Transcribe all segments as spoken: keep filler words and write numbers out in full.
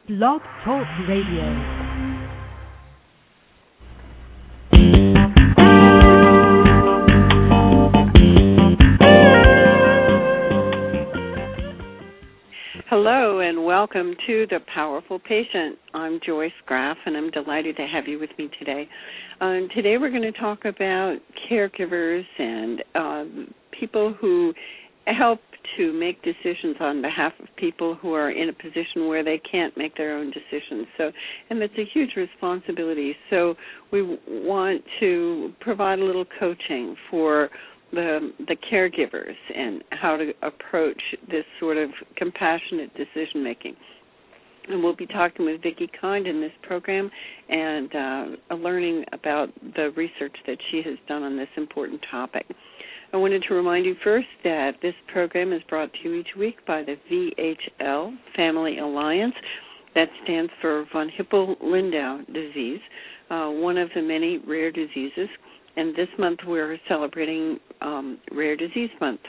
Blog Talk Radio. Hello and welcome to The Powerful Patient. I'm Joyce Graff and I'm delighted to have you with me today. Um, today we're going to talk about caregivers and um, people who help to make decisions on behalf of people who are in a position where they can't make their own decisions. So, and it's a huge responsibility. So we want to provide a little coaching for the the caregivers and how to approach this sort of compassionate decision making. And we'll be talking with Vicki Kind in this program and uh, learning about the research that she has done on this important topic. I wanted to remind you first that this program is brought to you each week by the V H L Family Alliance. That stands for von Hippel-Lindau disease, uh, one of the many rare diseases. And this month we're celebrating um, Rare Disease Month.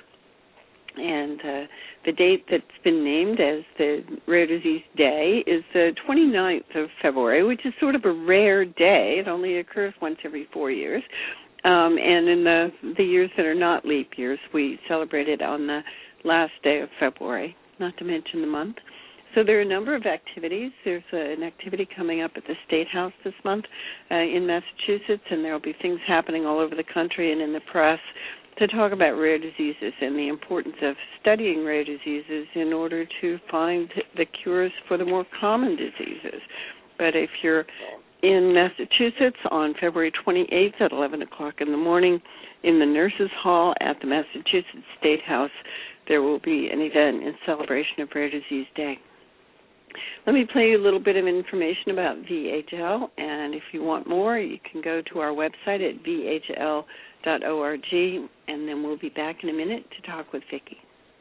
And uh, the date that's been named as the Rare Disease Day is the twenty-ninth of February, which is sort of a rare day. It only occurs once every four years. Um, and in the, the years that are not leap years, we celebrate it on the last day of February, not to mention the month. So there are a number of activities. There's a, an activity coming up at the State House this month uh, in Massachusetts, and there will be things happening all over the country and in the press to talk about rare diseases and the importance of studying rare diseases in order to find the cures for the more common diseases. But if you're in Massachusetts on February twenty-eighth at eleven o'clock in the morning in the Nurses' Hall at the Massachusetts State House, there will be an event in celebration of Rare Disease Day. Let me play you a little bit of information about V H L, and if you want more, you can go to our website at v h l dot org, and then we'll be back in a minute to talk with Vicki.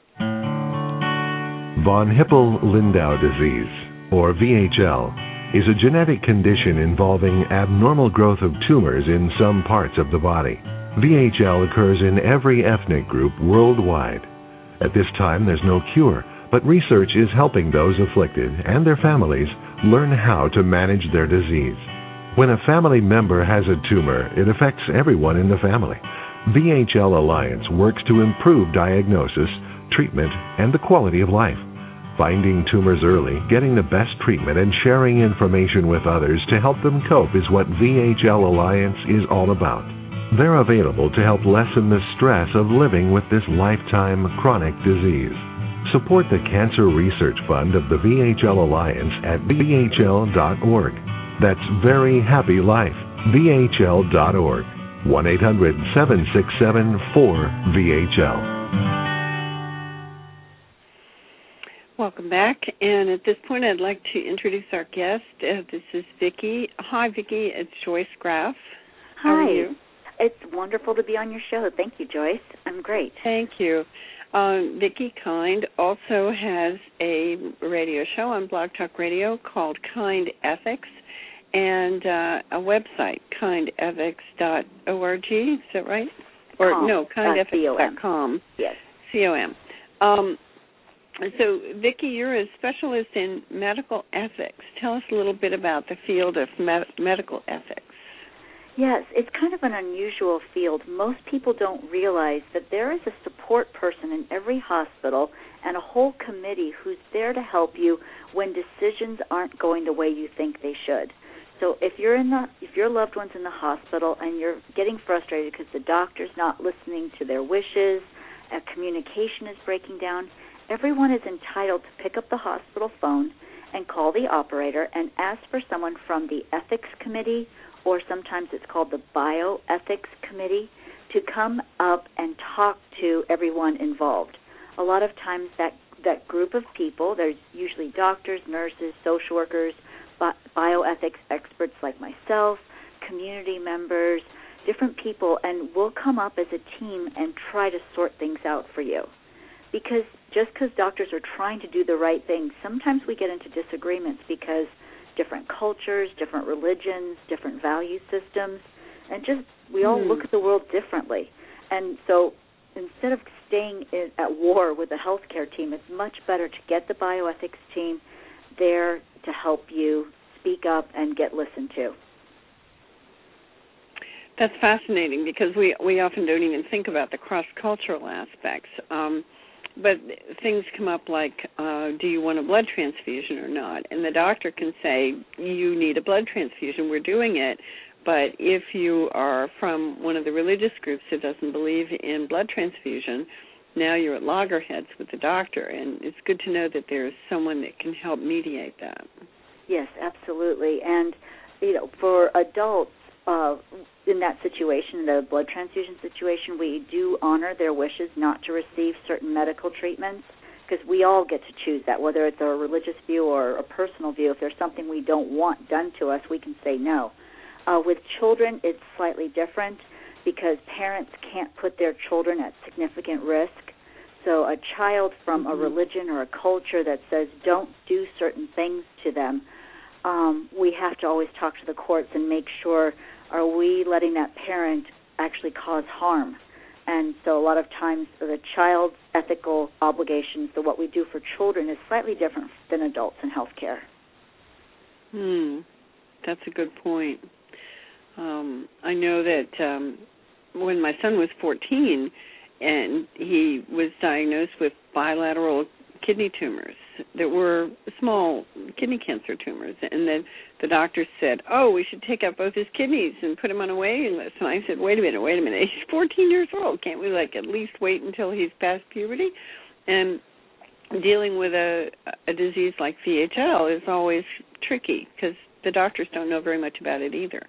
Von Hippel-Lindau disease, or V H L, is a genetic condition involving abnormal growth of tumors in some parts of the body. V H L occurs in every ethnic group worldwide. At this time, there's no cure, but research is helping those afflicted and their families learn how to manage their disease. When a family member has a tumor, it affects everyone in the family. V H L Alliance works to improve diagnosis, treatment, and the quality of life. Finding tumors early, getting the best treatment, and sharing information with others to help them cope is what V H L Alliance is all about. They're available to help lessen the stress of living with this lifetime chronic disease. Support the Cancer Research Fund of the V H L Alliance at v h l dot org. That's Very Happy Life, v h l dot org. one eight hundred seven six seven four V H L. Welcome back, and at this point I'd like to introduce our guest. Uh, this is Vicki. Hi, Vicki. It's Joyce Graff. Hi. How are you? It's wonderful to be on your show. Thank you, Joyce. I'm great. Thank you. Um, Vicki Kind also has a radio show on Blog Talk Radio called Kind Ethics, and uh, a website, kind ethics dot org. Is that right? Or com. no, kind ethics dot com. Uh, yes. C O M. Um, so, Vicki, you're a specialist in medical ethics. Tell us a little bit about the field of med- medical ethics. Yes, it's kind of an unusual field. Most people don't realize that there is a support person in every hospital and a whole committee who's there to help you when decisions aren't going the way you think they should. So if you're in the, if your loved one's in the hospital and you're getting frustrated because the doctor's not listening to their wishes, a communication is breaking down, everyone is entitled to pick up the hospital phone and call the operator and ask for someone from the ethics committee, or sometimes it's called the bioethics committee, to come up and talk to everyone involved. A lot of times that, that group of people, there's usually doctors, nurses, social workers, bi- bioethics experts like myself, community members, different people, and we'll come up as a team and try to sort things out for you. Because just because doctors are trying to do the right thing, sometimes we get into disagreements because different cultures, different religions, different value systems, and just we all mm. look at the world differently. And so instead of staying in, at war with the healthcare team, it's much better to get the bioethics team there to help you speak up and get listened to. That's fascinating because we, we often don't even think about the cross-cultural aspects. Um, but things come up like, uh, do you want a blood transfusion or not? And the doctor can say, you need a blood transfusion, we're doing it. But if you are from one of the religious groups that doesn't believe in blood transfusion, now you're at loggerheads with the doctor. And it's good to know that there's someone that can help mediate that. Yes, absolutely. And, you know, for adults, uh, in that situation, the blood transfusion situation, we do honor their wishes not to receive certain medical treatments, because we all get to choose that, whether it's a religious view or a personal view. If there's something we don't want done to us, we can say no. Uh, with children, it's slightly different because parents can't put their children at significant risk. So a child from a religion or a culture that says don't do certain things to them, um, we have to always talk to the courts and make sure, are we letting that parent actually cause harm? And so a lot of times the child's ethical obligations, so what we do for children, is slightly different than adults in healthcare. Hmm, that's a good point. Um, I know that um, when my son was fourteen and he was diagnosed with bilateral kidney tumors that were small kidney cancer tumors, and then the doctor said, oh, we should take out both his kidneys and put him on a waiting list. And I said, wait a minute, wait a minute, he's fourteen years old. Can't we, like, at least wait until he's past puberty? And dealing with a, a disease like V H L is always tricky because the doctors don't know very much about it either.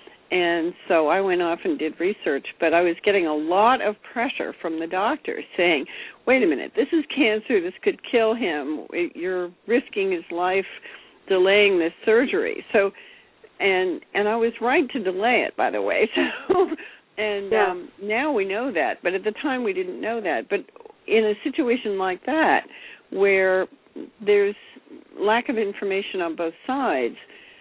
And so I went off and did research, but I was getting a lot of pressure from the doctor saying, wait a minute, this is cancer, this could kill him, you're risking his life delaying this surgery. So, and and I was right to delay it, by the way. So, and yeah. um, now we know that, but at the time we didn't know that. But in a situation like that, where there's lack of information on both sides,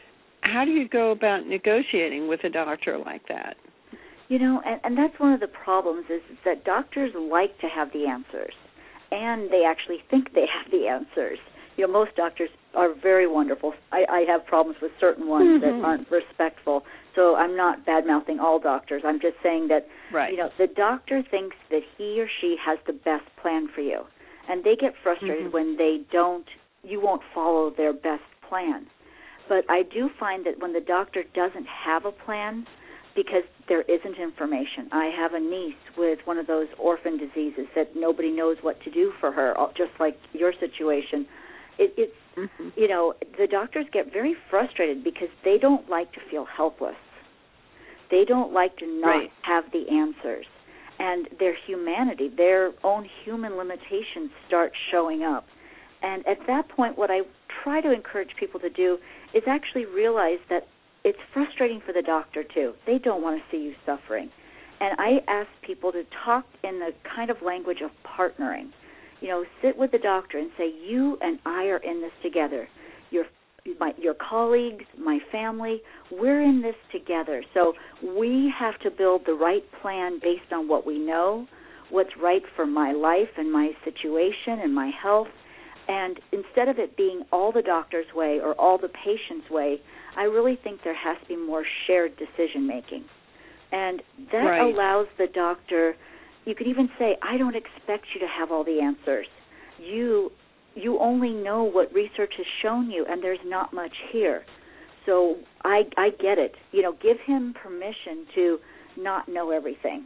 how do you go about negotiating with a doctor like that? You know, and, and that's one of the problems is, is that doctors like to have the answers, and they actually think they have the answers. You know, most doctors are very wonderful. I, I have problems with certain ones mm-hmm. that aren't respectful, so I'm not bad-mouthing all doctors. I'm just saying that, right. you know, the doctor thinks that he or she has the best plan for you, and they get frustrated mm-hmm. when they don't, you won't follow their best plan. But I do find that when the doctor doesn't have a plan, because there isn't information. I have a niece with one of those orphan diseases that nobody knows what to do for her, just like your situation. It, it's, mm-hmm. you know, the doctors get very frustrated because they don't like to feel helpless. They don't like to not right. have the answers. And their humanity, their own human limitations start showing up. And at that point, what I try to encourage people to do is actually realize that it's frustrating for the doctor, too. They don't want to see you suffering. And I ask people to talk in the kind of language of partnering. You know, sit with the doctor and say, you and I are in this together. Your, my, your colleagues, my family, we're in this together. So we have to build the right plan based on what we know, what's right for my life and my situation and my health. And instead of it being all the doctor's way or all the patient's way, I really think there has to be more shared decision-making. And that right. allows the doctor, you could even say, I don't expect you to have all the answers. You you only know what research has shown you, and there's not much here. So I, I get it. You know, give him permission to not know everything.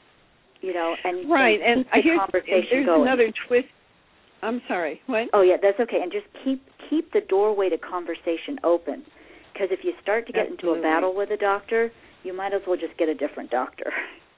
You know, and, right. and and keep the here's, conversation there's going. another twist. I'm sorry, what? Oh, yeah, that's okay. And just keep keep the doorway to conversation open. Because if you start to get Absolutely. into a battle with a doctor, you might as well just get a different doctor.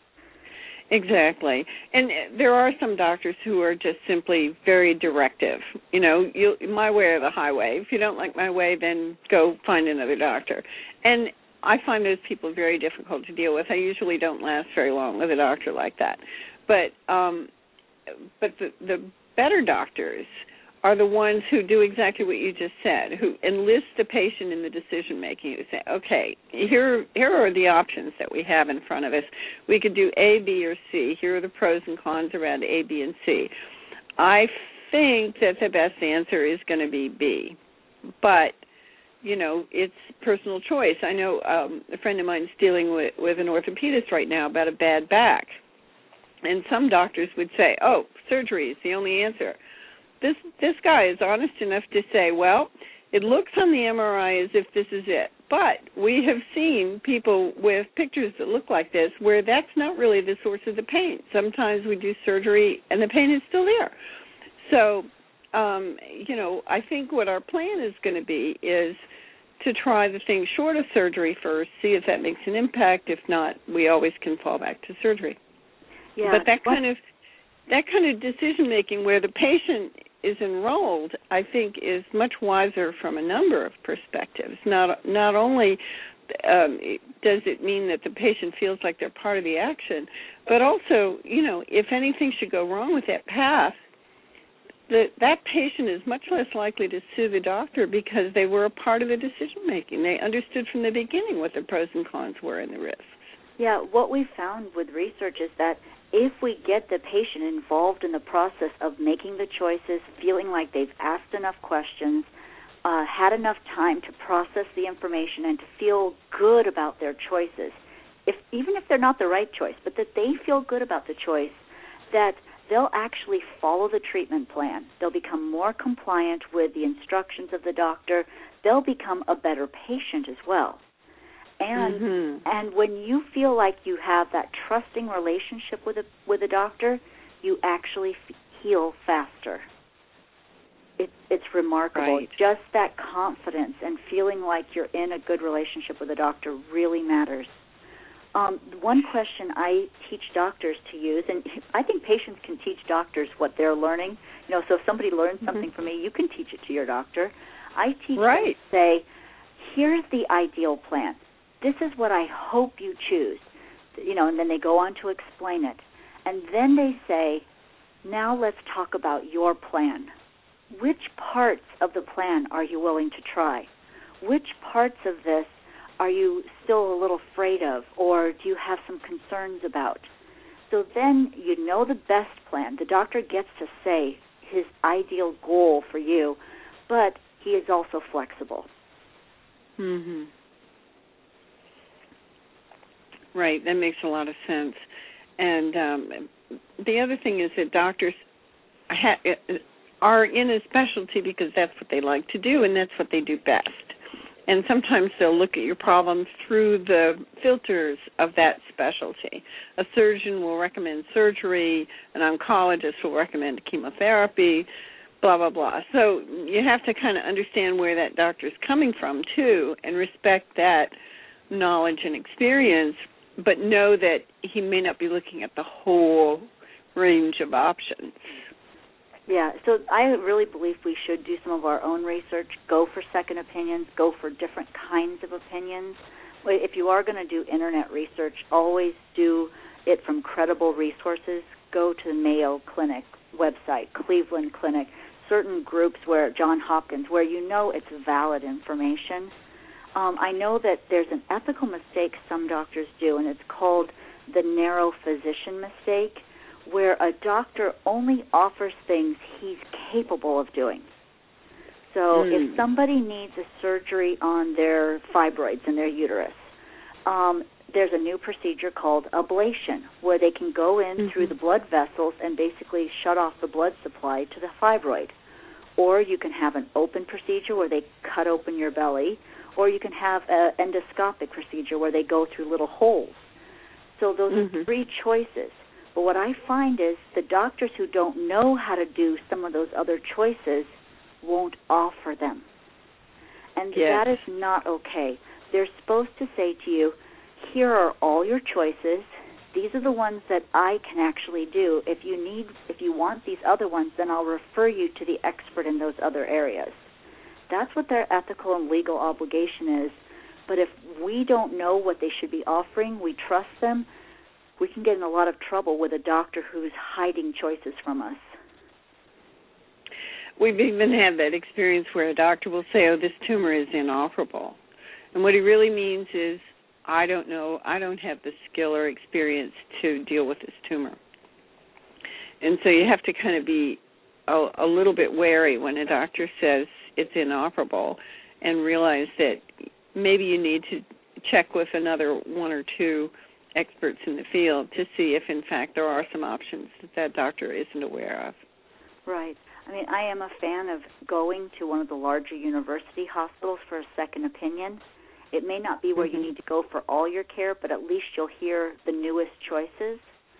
Exactly. And there are some doctors who are just simply very directive. You know, you, my way or the highway. If you don't like my way, then go find another doctor. And I find those people very difficult to deal with. I usually don't last very long with a doctor like that. But um, but the, the better doctors are the ones who do exactly what you just said, who enlist the patient in the decision-making. You say, okay, here here are the options that we have in front of us. We could do A, B, or C. Here are the pros and cons around A, B, and C. I think that the best answer is going to be B. but, you know, it's personal choice. I know um, a friend of mine is dealing with, with an orthopedist right now about a bad back. And some doctors would say, oh, surgery is the only answer. This this guy is honest enough to say, well, it looks on the M R I as if this is it. But we have seen people with pictures that look like this where that's not really the source of the pain. Sometimes we do surgery and the pain is still there. So, um, you know, I think what our plan is going to be is to try the thing short of surgery first, see if that makes an impact. If not, we always can fall back to surgery. Yeah. But that kind of that kind of decision making where the patient is enrolled, I think, is much wiser from a number of perspectives. Not not only um, does it mean that the patient feels like they're part of the action, but also, you know, if anything should go wrong with that path, the, that patient is much less likely to sue the doctor because they were a part of the decision making. They understood from the beginning what the pros and cons were and the risks. Yeah, what we found with research is that if we get the patient involved in the process of making the choices, feeling like they've asked enough questions, uh, had enough time to process the information and to feel good about their choices, if even if they're not the right choice, but that they feel good about the choice, that they'll actually follow the treatment plan. They'll become more compliant with the instructions of the doctor. They'll become a better patient as well. And mm-hmm. and when you feel like you have that trusting relationship with a with a doctor, you actually f- heal faster. It, it's remarkable. Right. Just that confidence and feeling like you're in a good relationship with a doctor really matters. Um, one question I teach doctors to use, and I think patients can teach doctors what they're learning. You know, so if somebody learns mm-hmm. something from me, you can teach it to your doctor. I teach right. them to say, here's the ideal plan. This is what I hope you choose, you know, and then they go on to explain it. And then they say, now let's talk about your plan. Which parts of the plan are you willing to try? Which parts of this are you still a little afraid of, or do you have some concerns about? So then you know the best plan. The doctor gets to say his ideal goal for you, but he is also flexible. Mm-hmm. Right, that makes a lot of sense. And um, the other thing is that doctors ha- are in a specialty because that's what they like to do and that's what they do best. And sometimes they'll look at your problem through the filters of that specialty. A surgeon will recommend surgery, an oncologist will recommend chemotherapy, blah, blah, blah. So you have to kind of understand where that doctor's coming from, too, and respect that knowledge and experience, but know that he may not be looking at the whole range of options. Yeah, so I really believe we should do some of our own research, go for second opinions, go for different kinds of opinions. If you are going to do Internet research, always do it from credible resources. Go to the Mayo Clinic website, Cleveland Clinic, certain groups where, Johns Hopkins, where you know it's valid information. Um, I know that there's an ethical mistake some doctors do, and it's called the narrow physician mistake, where a doctor only offers things he's capable of doing. So mm. if somebody needs a surgery on their fibroids in their uterus, um, there's a new procedure called ablation, where they can go in mm-hmm. through the blood vessels and basically shut off the blood supply to the fibroid. Or you can have an open procedure where they cut open your belly, or you can have an endoscopic procedure where they go through little holes. So those mm-hmm. are three choices. But what I find is the doctors who don't know how to do some of those other choices won't offer them. And yes. that is not okay. They're supposed to say to you, here are all your choices. These are the ones that I can actually do. If you need, if you want these other ones, then I'll refer you to the expert in those other areas. That's what their ethical and legal obligation is. But if we don't know what they should be offering, we trust them, we can get in a lot of trouble with a doctor who's hiding choices from us. We've even had that experience where a doctor will say, oh, this tumor is inoperable. And what he really means is, I don't know, I don't have the skill or experience to deal with this tumor. And so you have to kind of be a, a little bit wary when a doctor says, it's inoperable, and realize that maybe you need to check with another one or two experts in the field to see if, in fact, there are some options that that doctor isn't aware of. Right. I mean, I am a fan of going to one of the larger university hospitals for a second opinion. It may not be where mm-hmm. you need to go for all your care, but at least you'll hear the newest choices.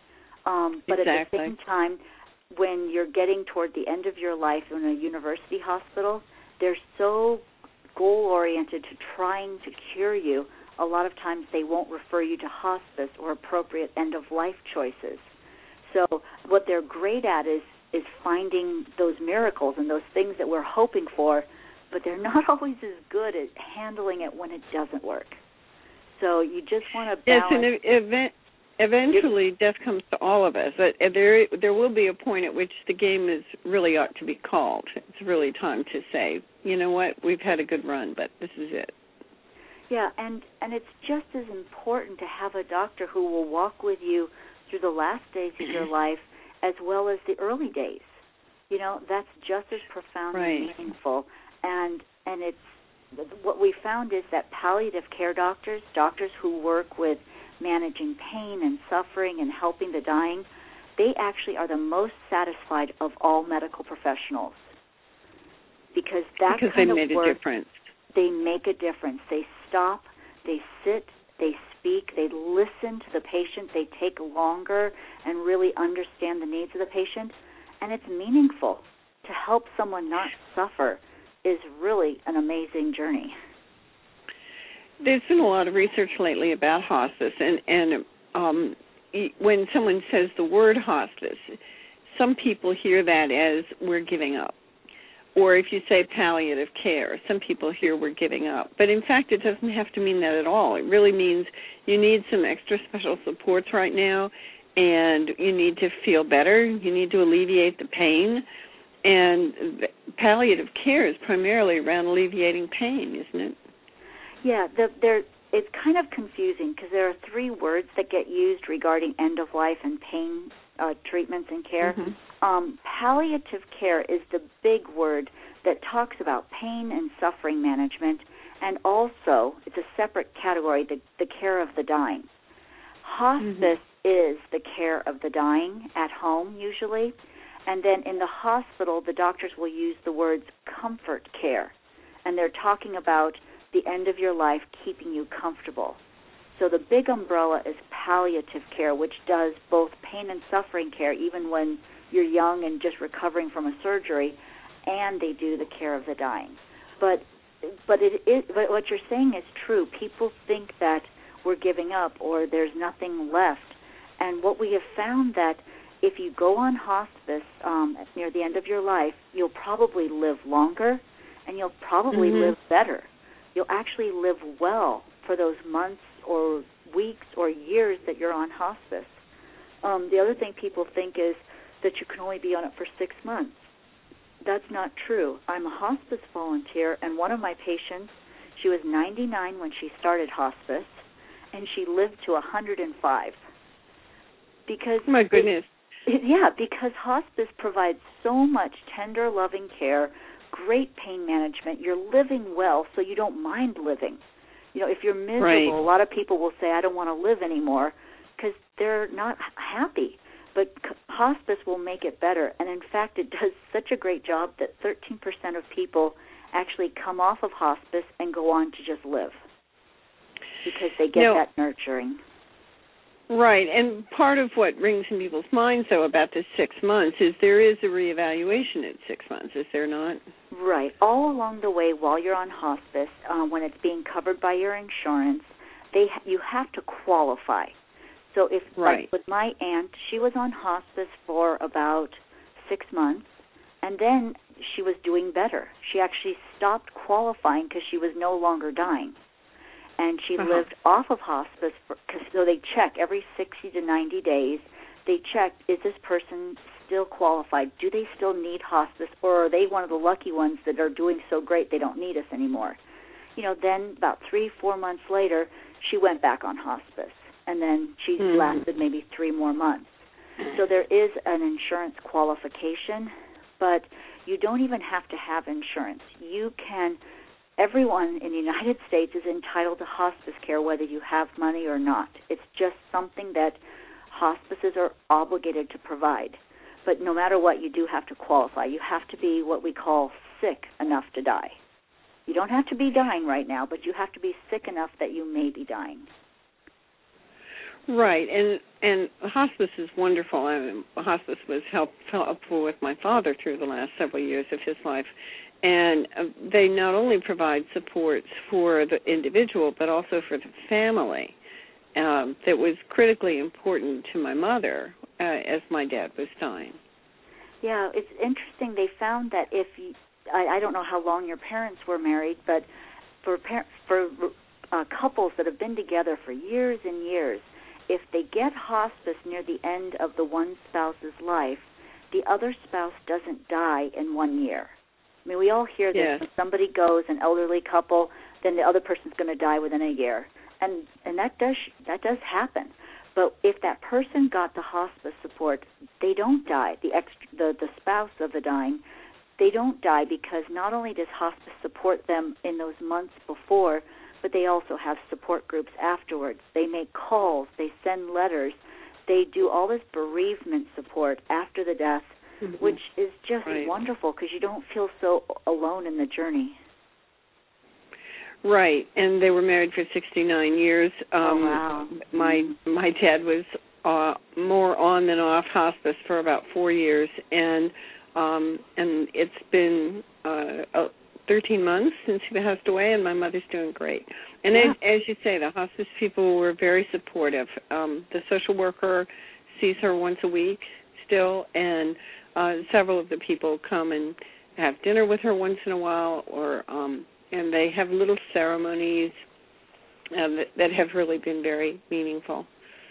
Um, but exactly. at the same time, when you're getting toward the end of your life in a university hospital, they're so goal-oriented to trying to cure you. A lot of times they won't refer you to hospice or appropriate end-of-life choices. So what they're great at is is finding those miracles and those things that we're hoping for, but they're not always as good at handling it when it doesn't work. So you just want to balance. Yes, and event, eventually death comes to all of us. There, there will be a point at which the game is really ought to be called. It's really time to say, you know what, we've had a good run, but this is it. Yeah, and, and it's just as important to have a doctor who will walk with you through the last days of your life as well as the early days. You know, that's just as profound right. and meaningful. And and it's what we found is that palliative care doctors, doctors who work with managing pain and suffering and helping the dying, they actually are the most satisfied of all medical professionals. Because that because kind they of made work, a difference. They make a difference. They stop, they sit, they speak, they listen to the patient, they take longer and really understand the needs of the patient, and it's meaningful. To help someone not suffer is really an amazing journey. There's been a lot of research lately about hospice, and, and um, when someone says the word hospice, some people hear that as we're giving up. Or if you say palliative care, some people hear we're giving up. But in fact, it doesn't have to mean that at all. It really means you need some extra special supports right now, and you need to feel better. You need to alleviate the pain. And palliative care is primarily around alleviating pain, isn't it? Yeah, the, there, it's kind of confusing because there are three words that get used regarding end-of-life and pain uh, treatments and care. Mm-hmm. Um, palliative care is the big word that talks about pain and suffering management, and also it's a separate category, the, the care of the dying. Hospice mm-hmm. is the care of the dying at home usually, and then in the hospital the doctors will use the words comfort care, and they're talking about the end of your life keeping you comfortable. So the big umbrella is palliative care, which does both pain and suffering care even when you're young and just recovering from a surgery, and they do the care of the dying. But but it is, but what you're saying is true. People think that we're giving up or there's nothing left. And what we have found that if you go on hospice um, near the end of your life, you'll probably live longer and you'll probably mm-hmm. live better. You'll actually live well for those months or weeks or years that you're on hospice. Um, the other thing people think is that you can only be on it for six months. That's not true. I'm a hospice volunteer, and one of my patients, she was ninety-nine when she started hospice, and she lived to one hundred five. Because my goodness. It, yeah, because hospice provides so much tender, loving care, great pain management. You're living well, so you don't mind living. You know, if you're miserable, right. a lot of people will say, I don't want to live anymore, because they're not happy. But hospice will make it better. And, in fact, it does such a great job that thirteen percent of people actually come off of hospice and go on to just live because they get no. that nurturing. Right. And part of what rings in people's minds, though, about this six months is there is a reevaluation at six months, is there not? Right. All along the way while you're on hospice, uh, when it's being covered by your insurance, they you have to qualify. So if, right. like with my aunt, she was on hospice for about six months, and then she was doing better. She actually stopped qualifying because she was no longer dying. And she uh-huh. lived off of hospice, for, cause, so they check every sixty to ninety days. They check, is this person still qualified? Do they still need hospice, or are they one of the lucky ones that are doing so great they don't need us anymore? You know, then about three, four months later, she went back on hospice. And then she mm. lasted maybe three more months. So there is an insurance qualification, but you don't even have to have insurance. You can, everyone in the United States is entitled to hospice care whether you have money or not. It's just something that hospices are obligated to provide. But no matter what, you do have to qualify. You have to be what we call sick enough to die. You don't have to be dying right now, but you have to be sick enough that you may be dying. Right, and and hospice is wonderful. I mean, hospice was help, helpful with my father through the last several years of his life, and uh, they not only provide supports for the individual, but also for the family. Um, that was critically important to my mother uh, as my dad was dying. Yeah, it's interesting. They found that if you, I, I don't know how long your parents were married, but for par- for uh, couples that have been together for years and years, if they get hospice near the end of the one spouse's life, the other spouse doesn't die in one year. I mean, we all hear this. Yes. When somebody goes, an elderly couple, then the other person's going to die within a year. And and that does that does happen. But if that person got the hospice support, they don't die. The ex, the, the spouse of the dying, they don't die because not only does hospice support them in those months before, but they also have support groups afterwards. They make calls. They send letters. They do all this bereavement support after the death, mm-hmm. which is just right. wonderful because you don't feel so alone in the journey. Right, and they were married for sixty-nine years. Um, oh, wow. My mm-hmm. my dad was uh, more on than off hospice for about four years, and um, and it's been uh, uh, thirteen months since he passed away, and my mother's doing great. And yeah. as, as you say, the hospice people were very supportive. Um, the social worker sees her once a week still, and uh, several of the people come and have dinner with her once in a while, or um, and they have little ceremonies uh, that, that have really been very meaningful.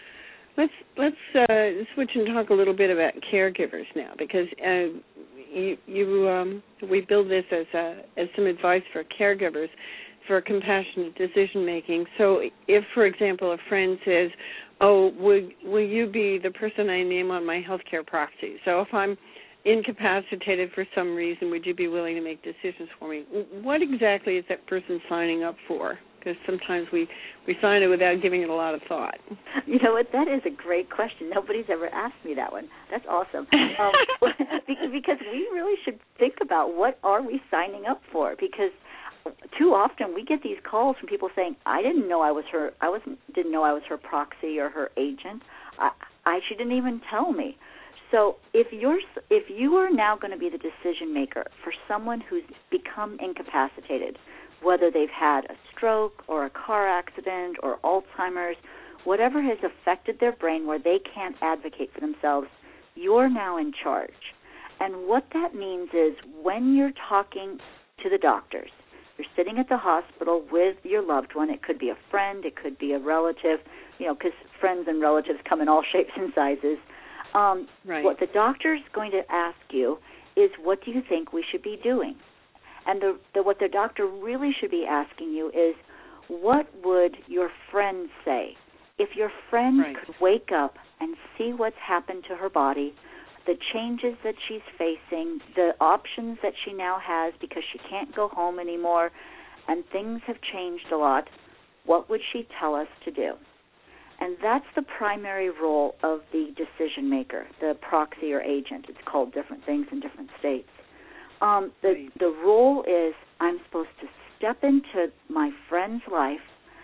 Let's let's uh, switch and talk a little bit about caregivers now, because uh, you, you um, we build this as a, as some advice for caregivers for compassionate decision making. So, if, for example, a friend says, "Oh, will will you be the person I name on my healthcare proxy?" So, if I'm incapacitated for some reason, would you be willing to make decisions for me? What exactly is that person signing up for? Because sometimes we, we sign it without giving it a lot of thought. You know what? That is a great question. Nobody's ever asked me that one. That's awesome. Um, because we really should think about what are we signing up for. Because too often we get these calls from people saying, "I didn't know I was her. I wasn't didn't know I was her proxy or her agent. I, I she didn't even tell me." So if you're if you are now going to be the decision maker for someone who's become incapacitated, whether they've had a stroke or a car accident or Alzheimer's, whatever has affected their brain where they can't advocate for themselves, you're now in charge. And what that means is when you're talking to the doctors, you're sitting at the hospital with your loved one. It could be a friend, it could be a relative, you know, because friends and relatives come in all shapes and sizes. Um, right. What the doctor's going to ask you is, what do you think we should be doing? And the, the, what the doctor really should be asking you is, what would your friend say? If your friend right. could wake up and see what's happened to her body, the changes that she's facing, the options that she now has because she can't go home anymore, and things have changed a lot, what would she tell us to do? And that's the primary role of the decision maker, the proxy or agent. It's called different things in different states. Um, the, right. the role is I'm supposed to step into my friend's life,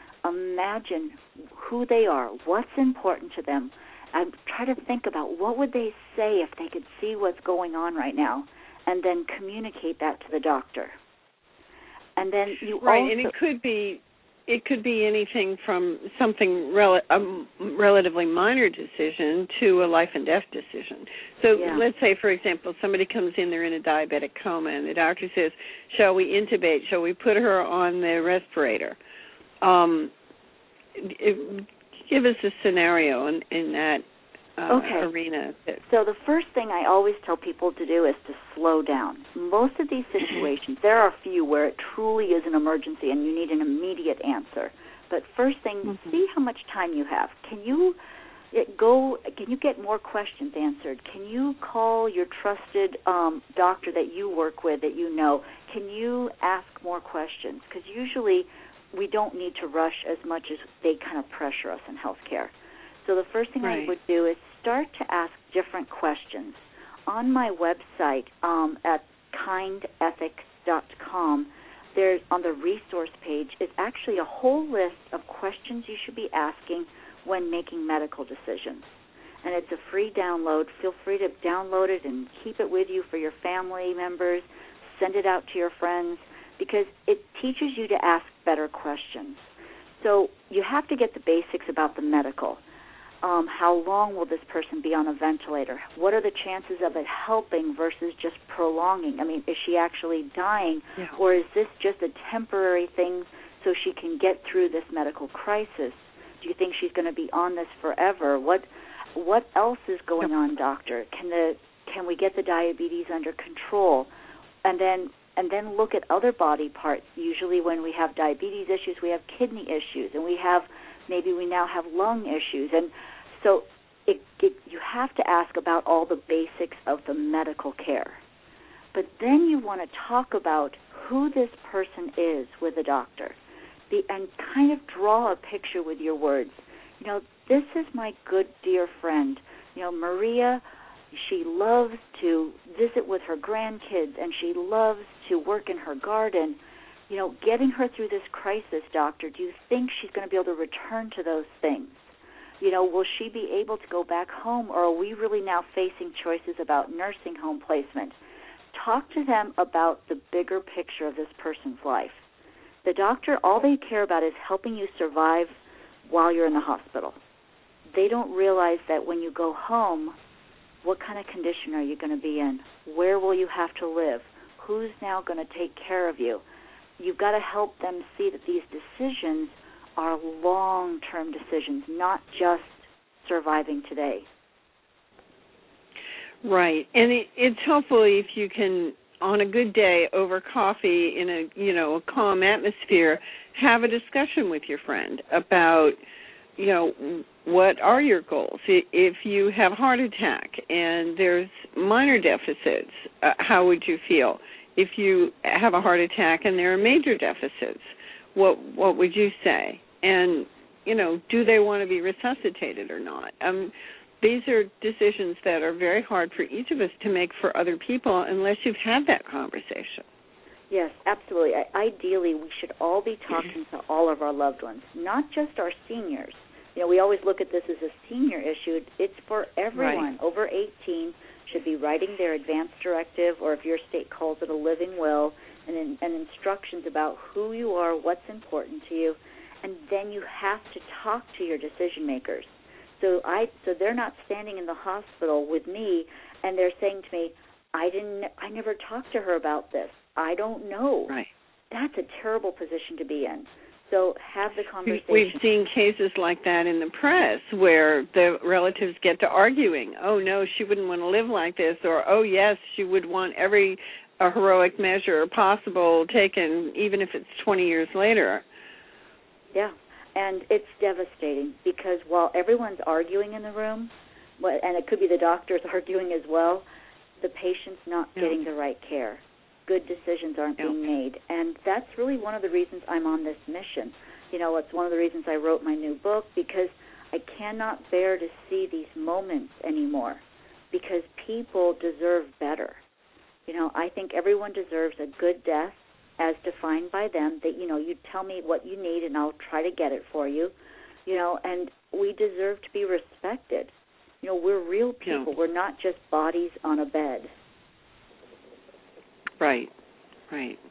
imagine who they are, what's important to them, and try to think about what would they say if they could see what's going on right now, and then communicate that to the doctor. And then you right, also... and it could be it could be anything from something rel- a relatively minor decision to a life and death decision. So yeah. let's say, for example, somebody comes in, they're in a diabetic coma, and the doctor says, "Shall we intubate? Shall we put her on the respirator?" Um, it, give us a scenario in, in that uh, okay. arena. So the first thing I always tell people to do is to slow down. Most of these situations, there are a few where it truly is an emergency and you need an immediate answer. But first thing, mm-hmm. see how much time you have. Can you It go. Can you get more questions answered? Can you call your trusted um, doctor that you work with, that you know? Can you ask more questions? Because usually we don't need to rush as much as they kind of pressure us in healthcare. So the first thing right. I would do is start to ask different questions. On my website um, at kind ethics dot com, there's on the resource page is actually a whole list of questions you should be asking when making medical decisions. And it's a free download. Feel free to download it and keep it with you for your family members. Send it out to your friends, because it teaches you to ask better questions. So you have to get the basics about the medical. Um, how long will this person be on a ventilator? What are the chances of it helping versus just prolonging? I mean, is she actually dying, yeah. or is this just a temporary thing so she can get through this medical crisis? Do you think she's going to be on this forever? What what else is going on, doctor? Can the can we get the diabetes under control? And then and then look at other body parts. Usually when we have diabetes issues, we have kidney issues, and we have maybe we now have lung issues. And so it, it, you have to ask about all the basics of the medical care. But then you want to talk about who this person is with the doctor. The, and kind of draw a picture with your words. You know, this is my good, dear friend. You know, Maria, she loves to visit with her grandkids, and she loves to work in her garden. You know, getting her through this crisis, doctor, do you think she's going to be able to return to those things? You know, will she be able to go back home, or are we really now facing choices about nursing home placement? Talk to them about the bigger picture of this person's life. The doctor, all they care about is helping you survive while you're in the hospital. They don't realize that when you go home, what kind of condition are you going to be in? Where will you have to live? Who's now going to take care of you? You've got to help them see that these decisions are long-term decisions, not just surviving today. Right. And it, it's helpful if you can, on a good day over coffee in a, you know, a calm atmosphere, have a discussion with your friend about, you know, what are your goals? If you have a heart attack and there's minor deficits, uh, how would you feel? If you have a heart attack and there are major deficits, what what would you say? And, you know, do they want to be resuscitated or not? Um, these are decisions that are very hard for each of us to make for other people unless you've had that conversation. Yes, absolutely. I, ideally, we should all be talking to all of our loved ones, not just our seniors. You know, we always look at this as a senior issue. It's for everyone. Right. Over eighteen should be writing their advance directive, or if your state calls it a living will, and, in, and instructions about who you are, what's important to you, and then you have to talk to your decision makers. So I, so they're not standing in the hospital with me, and they're saying to me, "I didn't, I never talked to her about this. I don't know." Right. That's a terrible position to be in. So have the conversation. We've seen cases like that in the press where the relatives get to arguing. Oh, no, she wouldn't want to live like this. Or, oh, yes, she would want every uh, heroic measure possible taken, even if it's twenty years later. Yeah, and it's devastating because while everyone's arguing in the room, and it could be the doctors arguing as well, the patient's not yeah. getting the right care. Good decisions aren't yeah. being made. And that's really one of the reasons I'm on this mission. You know, it's one of the reasons I wrote my new book, because I cannot bear to see these moments anymore, because people deserve better. You know, I think everyone deserves a good death as defined by them, that, you know, you tell me what you need and I'll try to get it for you, you know, and we deserve to be respected. You know, we're real people. Yeah. We're not just bodies on a bed. Right, right.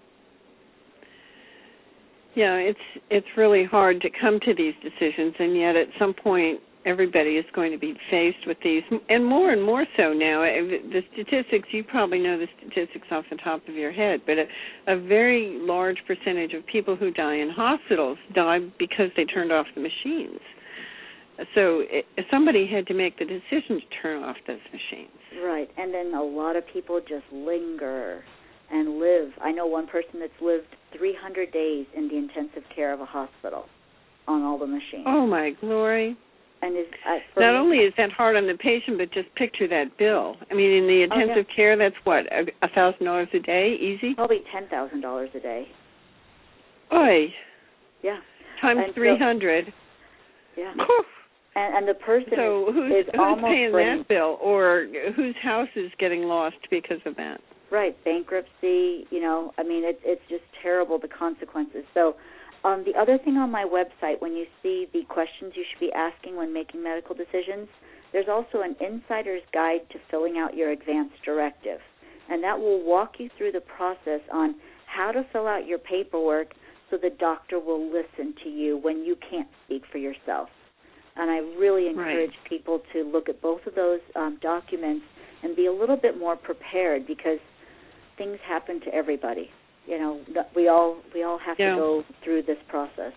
Yeah, it's it's really hard to come to these decisions, and yet at some point everybody is going to be faced with these, and more and more so now. The statistics, you probably know the statistics off the top of your head, but a, a very large percentage of people who die in hospitals die because they turned off the machines. So it, somebody had to make the decision to turn off those machines. Right, and then a lot of people just linger and live. I know one person that's lived three hundred days in the intensive care of a hospital on all the machines. Oh, my glory. And is, uh, Not me, only is that hard on the patient, but just picture that bill. I mean, in the intensive oh, yeah. care, that's what, a thousand dollars a day, easy? Probably ten thousand dollars a day. Oy. Yeah. Times and three hundred. So, yeah. And, and the person so is, who's, is who's almost paying bringing, that bill, or whose house is getting lost because of that? Right, bankruptcy. You know, I mean, it's it's just terrible, the consequences. So, um, the other thing on my website, when you see the questions you should be asking when making medical decisions, there's also an insider's guide to filling out your advance directive, and that will walk you through the process on how to fill out your paperwork so the doctor will listen to you when you can't speak for yourself. And I really encourage right. people to look at both of those um, documents and be a little bit more prepared, because things happen to everybody. You know, we all we all have yeah. to go through this process.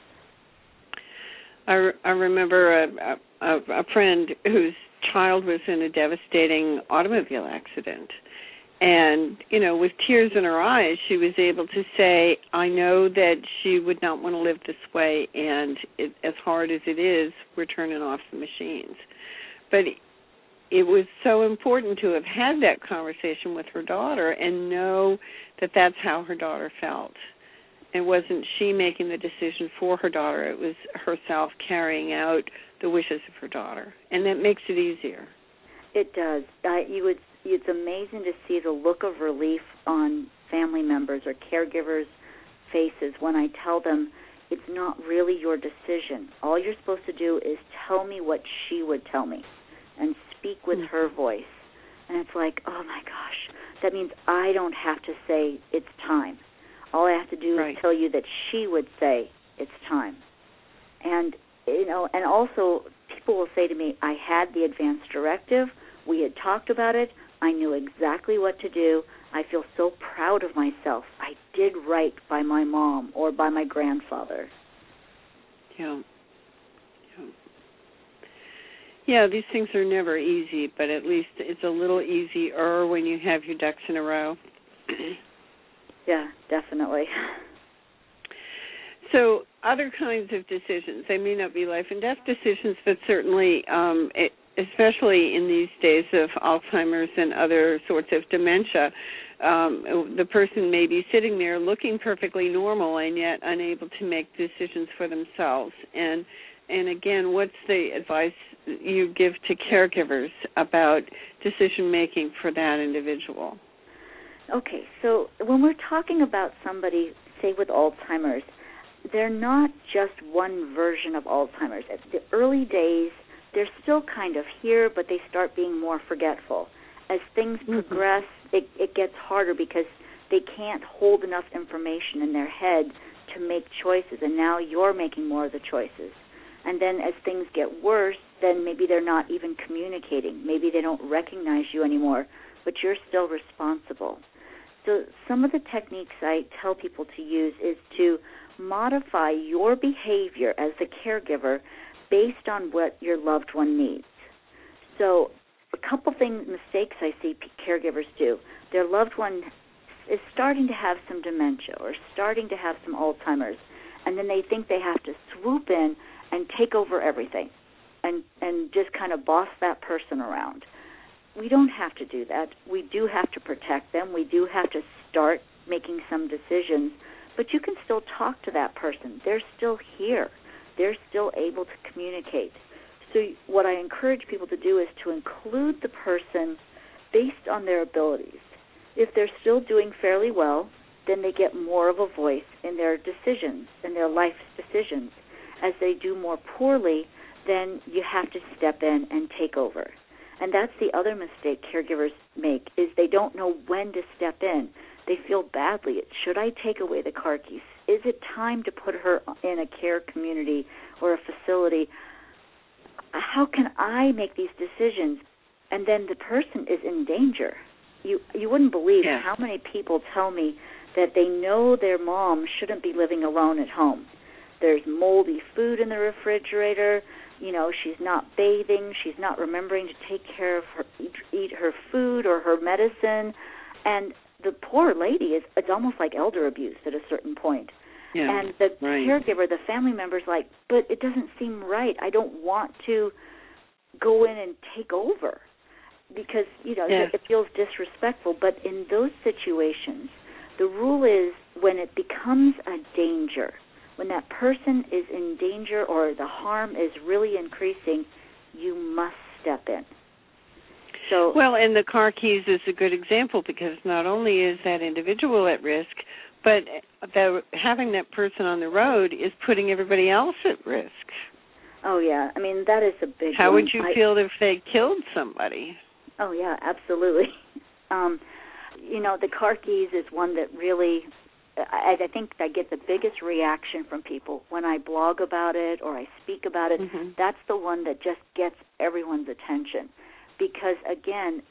I, re- I remember a, a, a friend whose child was in a devastating automobile accident. And, you know, with tears in her eyes, she was able to say, I know that she would not want to live this way, and it, as hard as it is, we're turning off the machines. But it was so important to have had that conversation with her daughter and know that that's how her daughter felt. It wasn't she making the decision for her daughter. It was herself carrying out the wishes of her daughter. And that makes it easier. It does. Uh, you would. It's amazing to see the look of relief on family members or caregivers' faces when I tell them it's not really your decision. All you're supposed to do is tell me what she would tell me and speak with mm-hmm. her voice. And it's like, oh, my gosh, that means I don't have to say it's time. All I have to do right. is tell you that she would say it's time. And, you know, and also people will say to me, I had the advance directive. We had talked about it. I knew exactly what to do. I feel so proud of myself. I did right by my mom or by my grandfather. Yeah. Yeah, yeah these things are never easy, but at least it's a little easier when you have your ducks in a row. Yeah, definitely. So other kinds of decisions, they may not be life and death decisions, but certainly um, it, especially in these days of Alzheimer's and other sorts of dementia, um, the person may be sitting there looking perfectly normal and yet unable to make decisions for themselves. And and again, what's the advice you give to caregivers about decision-making for that individual? Okay, so when we're talking about somebody, say, with Alzheimer's, they're not just one version of Alzheimer's. At the early days, they're still kind of here, but they start being more forgetful. As things mm-hmm. progress, it, it gets harder because they can't hold enough information in their head to make choices, and now you're making more of the choices. And then as things get worse, then maybe they're not even communicating. Maybe they don't recognize you anymore, but you're still responsible. So some of the techniques I tell people to use is to modify your behavior as the caregiver based on what your loved one needs. So a couple things, mistakes I see caregivers do. Their loved one is starting to have some dementia or starting to have some Alzheimer's, and then they think they have to swoop in and take over everything and, and just kind of boss that person around. We don't have to do that. We do have to protect them. We do have to start making some decisions, but you can still talk to that person. They're still here. They're still able to communicate. So what I encourage people to do is to include the person based on their abilities. If they're still doing fairly well, then they get more of a voice in their decisions, in their life decisions. As they do more poorly, then you have to step in and take over. And that's the other mistake caregivers make, is they don't know when to step in. They feel badly. Should I take away the car keys? Is it time to put her in a care community or a facility? How can I make these decisions? And then the person is in danger. You you wouldn't believe yeah. how many people tell me that they know their mom shouldn't be living alone at home. There's moldy food in the refrigerator. You know, she's not bathing. She's not remembering to take care of her, eat, eat her food or her medicine. And the poor lady is, it's almost like elder abuse at a certain point. Yeah, and the right. caregiver, the family member's like, but it doesn't seem right. I don't want to go in and take over because, you know, yeah. it feels disrespectful. But in those situations, the rule is when it becomes a danger, when that person is in danger or the harm is really increasing, you must step in. So, well, and the car keys is a good example because not only is that individual at risk, but the, having that person on the road is putting everybody else at risk. Oh, yeah. I mean, that is a big How one. would you I, feel if they killed somebody? Oh, yeah, absolutely. Um, you know, the car keys is one that really, I, I think I get the biggest reaction from people when I blog about it or I speak about it. Mm-hmm. That's the one that just gets everyone's attention. Because, again,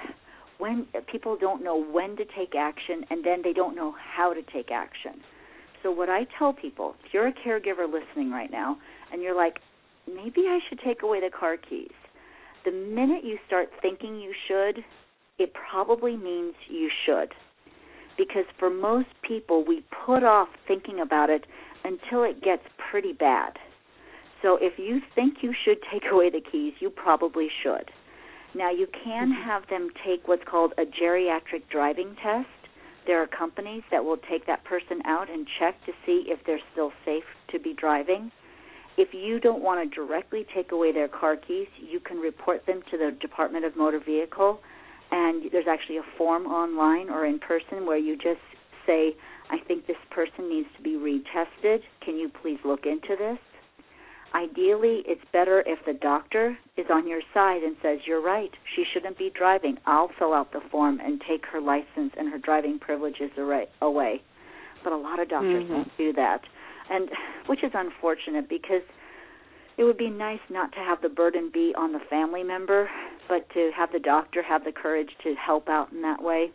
when people don't know when to take action and then they don't know how to take action. So what I tell people, if you're a caregiver listening right now and you're like, maybe I should take away the car keys, the minute you start thinking you should, it probably means you should. Because for most people, we put off thinking about it until it gets pretty bad. So if you think you should take away the keys, you probably should. Now, you can have them take what's called a geriatric driving test. There are companies that will take that person out and check to see if they're still safe to be driving. If you don't want to directly take away their car keys, you can report them to the Department of Motor Vehicle, and there's actually a form online or in person where you just say, I think this person needs to be retested. Can you please look into this? Ideally, it's better if the doctor is on your side and says, you're right, she shouldn't be driving. I'll fill out the form and take her license and her driving privileges away. But a lot of doctors mm-hmm. don't do that, and which is unfortunate because it would be nice not to have the burden be on the family member, but to have the doctor have the courage to help out in that way.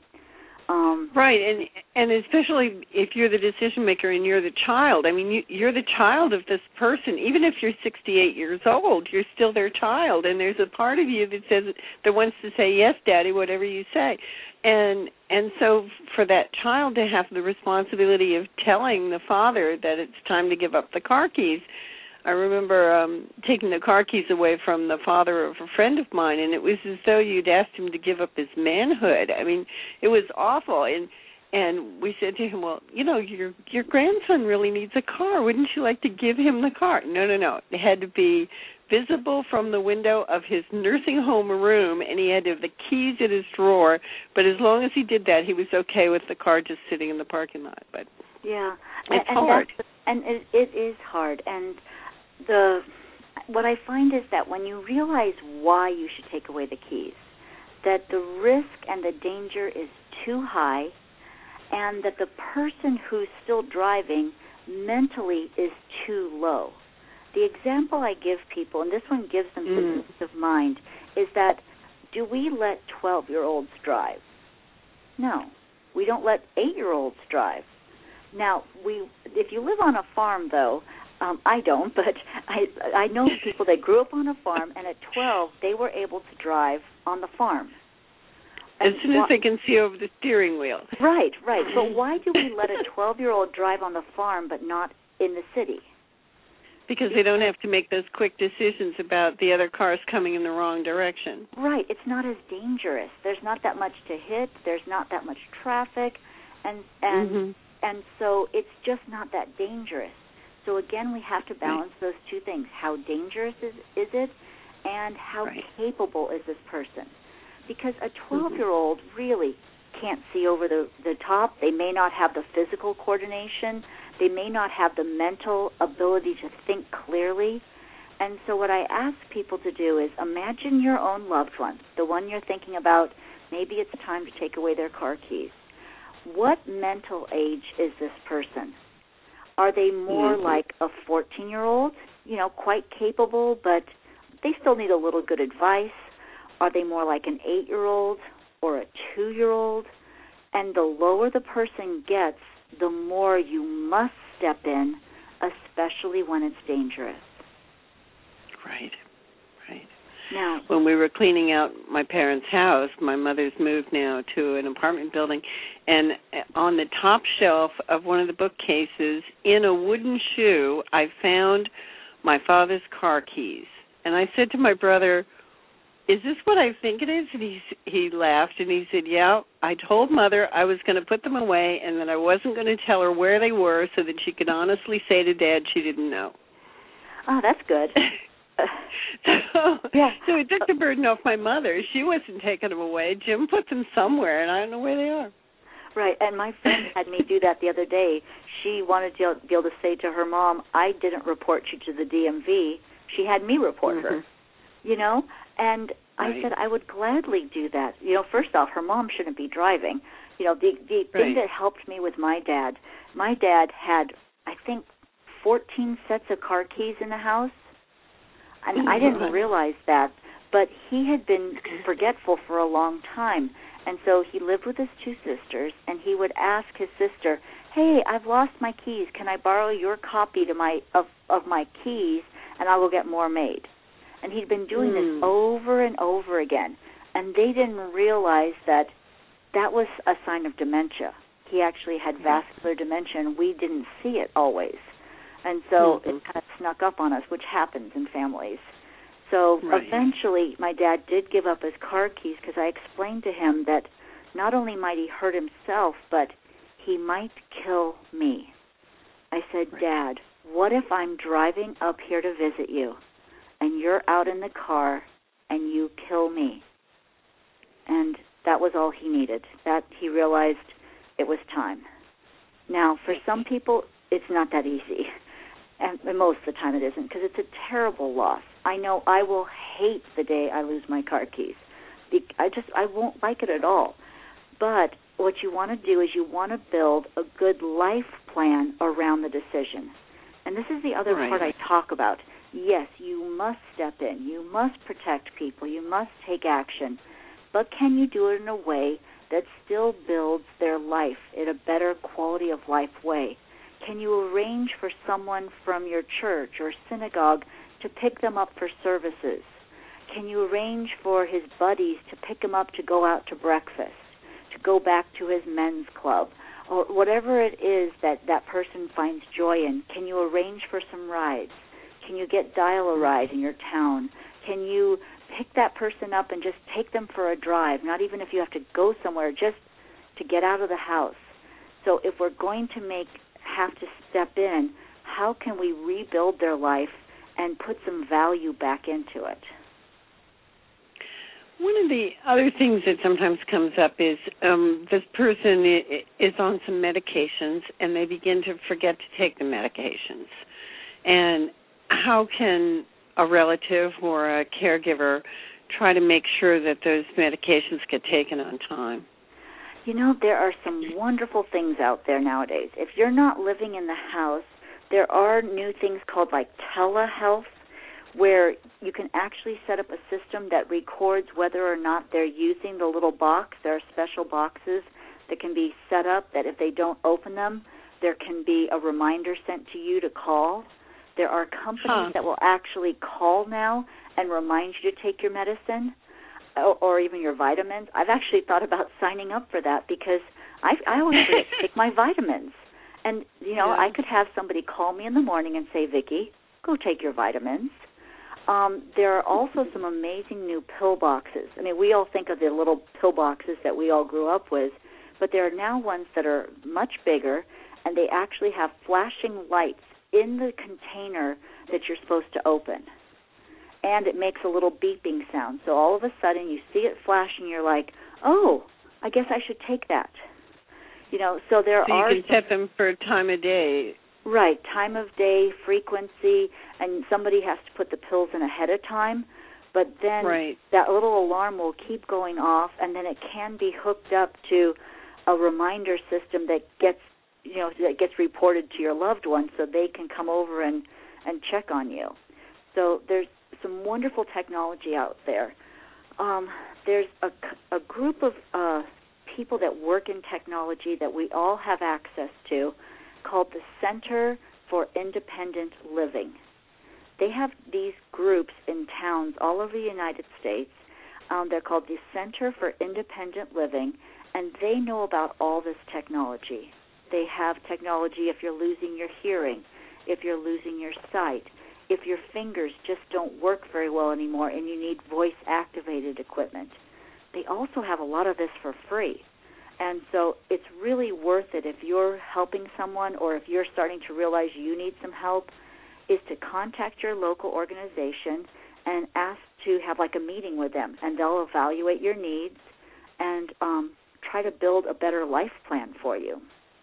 Um, right, and and especially if you're the decision maker and you're the child. I mean, you, you're the child of this person. Even if you're sixty-eight years old, you're still their child, and there's a part of you that says that wants to say yes, Daddy, whatever you say. And and so for that child to have the responsibility of telling the father that it's time to give up the car keys. I remember um, taking the car keys away from the father of a friend of mine, and it was as though you'd asked him to give up his manhood. I mean, it was awful. And and we said to him, well, you know, your your grandson really needs a car. Wouldn't you like to give him the car? No, no, no. It had to be visible from the window of his nursing home room, and he had to have the keys in his drawer. But as long as he did that, he was okay with the car just sitting in the parking lot. But yeah, it's and, hard. And, and it, it is hard. And The what I find is that when you realize why you should take away the keys, that the risk and the danger is too high, and that the person who's still driving mentally is too low. The example I give people, and this one gives them some mm. peace of mind, is that do we let twelve-year-olds drive? No. We don't let eight-year-olds drive. Now, we if you live on a farm, though, Um, I don't, but I I know people that grew up on a farm, and at twelve, they were able to drive on the farm. And as soon as wh- they can see over the steering wheel. Right, right. But why do we let a twelve-year-old drive on the farm but not in the city? Because they don't have to make those quick decisions about the other cars coming in the wrong direction. Right. It's not as dangerous. There's not that much to hit. There's not that much traffic. And, and, mm-hmm. and so it's just not that dangerous. So, again, we have to balance right. those two things. How dangerous is, is it, and how right. capable is this person? Because a twelve-year-old mm-hmm. really can't see over the, the top. They may not have the physical coordination. They may not have the mental ability to think clearly. And so what I ask people to do is imagine your own loved one, the one you're thinking about, maybe it's time to take away their car keys. What mental age is this person? Are they more mm-hmm. like a fourteen-year-old, you know, quite capable, but they still need a little good advice? Are they more like an eight-year-old or a two-year-old? And the lower the person gets, the more you must step in, especially when it's dangerous. Right, right. Now, when we were cleaning out my parents' house, my mother's moved now to an apartment building, and on the top shelf of one of the bookcases, in a wooden shoe, I found my father's car keys. And I said to my brother, is this what I think it is? And he he laughed, and he said, yeah, I told Mother I was going to put them away and that I wasn't going to tell her where they were so that she could honestly say to Dad she didn't know. Oh, that's good. so, yeah. so it took the burden off my mother. She wasn't taking them away. Jim put them somewhere, and I don't know where they are. Right, and my friend had me do that the other day. She wanted to be able to say to her mom, I didn't report you to the D M V. She had me report mm-hmm. her, you know? And right. I said I would gladly do that. You know, first off, her mom shouldn't be driving. You know, the, the right. thing that helped me with my dad, my dad had, I think, fourteen sets of car keys in the house. And mm-hmm. I didn't realize that, but he had been forgetful for a long time. And so he lived with his two sisters, and he would ask his sister, hey, I've lost my keys. Can I borrow your copy to my of, of my keys, and I will get more made? And he'd been doing mm. this over and over again. And they didn't realize that that was a sign of dementia. He actually had vascular dementia, and we didn't see it always. And so mm-hmm. it kind of snuck up on us, which happens in families. So right. eventually my dad did give up his car keys because I explained to him that not only might he hurt himself, but he might kill me. I said, right. Dad, what if I'm driving up here to visit you and you're out in the car and you kill me? And that was all he needed. That he realized it was time. Now, for some people, it's not that easy. And most of the time it isn't, because it's a terrible loss. I know I will hate the day I lose my car keys. I just, I won't like it at all. But what you want to do is you want to build a good life plan around the decision. And this is the other right. part I talk about. Yes, you must step in. You must protect people. You must take action. But can you do it in a way that still builds their life in a better quality of life way? Can you arrange for someone from your church or synagogue to pick them up for services? Can you arrange for his buddies to pick him up to go out to breakfast, to go back to his men's club, or whatever it is that that person finds joy in? Can you arrange for some rides? Can you get Dial-A-Ride in your town? Can you pick that person up and just take them for a drive, not even if you have to go somewhere, just to get out of the house? So if we're going to make have to step in, how can we rebuild their life and put some value back into it? One of the other things that sometimes comes up is um, this person is on some medications and they begin to forget to take the medications. And how can a relative or a caregiver try to make sure that those medications get taken on time? You know, there are some wonderful things out there nowadays. If you're not living in the house, there are new things called like telehealth, where you can actually set up a system that records whether or not they're using the little box. There are special boxes that can be set up that if they don't open them, there can be a reminder sent to you to call. There are companies huh. that will actually call now and remind you to take your medicine, or even your vitamins. I've actually thought about signing up for that because I, I always forget to take my vitamins. And, you know, yeah. I could have somebody call me in the morning and say, Vicki, go take your vitamins. Um, there are also some amazing new pill boxes. I mean, we all think of the little pill boxes that we all grew up with, but there are now ones that are much bigger, and they actually have flashing lights in the container that you're supposed to open. And it makes a little beeping sound. So all of a sudden you see it flashing, you're like, oh, I guess I should take that. You know, so there so are... So you can set them for a time of day. Right, time of day, frequency, and somebody has to put the pills in ahead of time. But then right. that little alarm will keep going off, and then it can be hooked up to a reminder system that gets, you know, that gets reported to your loved one so they can come over and, and check on you. So there's some wonderful technology out there. Um, there's a, a group of uh, people that work in technology that we all have access to called the Center for Independent Living. They have these groups in towns all over the United States. Um, they're called the Center for Independent Living, and they know about all this technology. They have technology if you're losing your hearing, if you're losing your sight, if your fingers just don't work very well anymore and you need voice-activated equipment. They also have a lot of this for free. And so it's really worth it if you're helping someone or if you're starting to realize you need some help, is to contact your local organization and ask to have like a meeting with them, and they'll evaluate your needs and um, try to build a better life plan for you.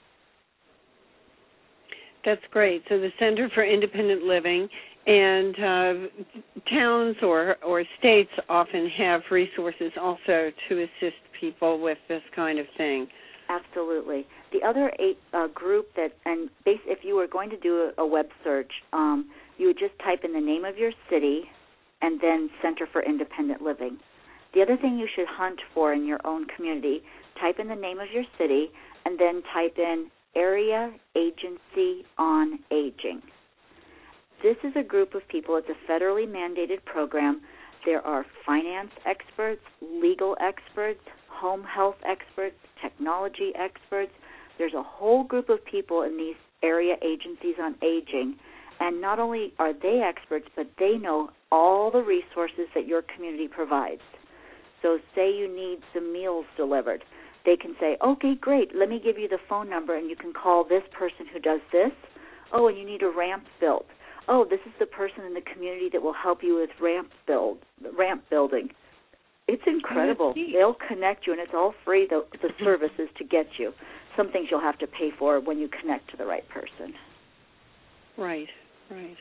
That's great. So the Center for Independent Living, and uh, towns or, or states often have resources also to assist people with this kind of thing. Absolutely. The other eight, uh, group that, and base, if you were going to do a, a web search, um, you would just type in the name of your city and then Center for Independent Living. The other thing you should hunt for in your own community, type in the name of your city and then type in Area Agency on Aging. This is a group of people. It's a federally mandated program. There are finance experts, legal experts, home health experts, technology experts. There's a whole group of people in these area agencies on aging, and not only are they experts, but they know all the resources that your community provides. So say you need some meals delivered. They can say, okay, great, let me give you the phone number, and you can call this person who does this. Oh, and you need a ramp built. Oh, this is the person in the community that will help you with ramp build, ramp building. It's incredible. They'll connect you, and it's all free, the, the services to get you. Some things you'll have to pay for when you connect to the right person. Right, right.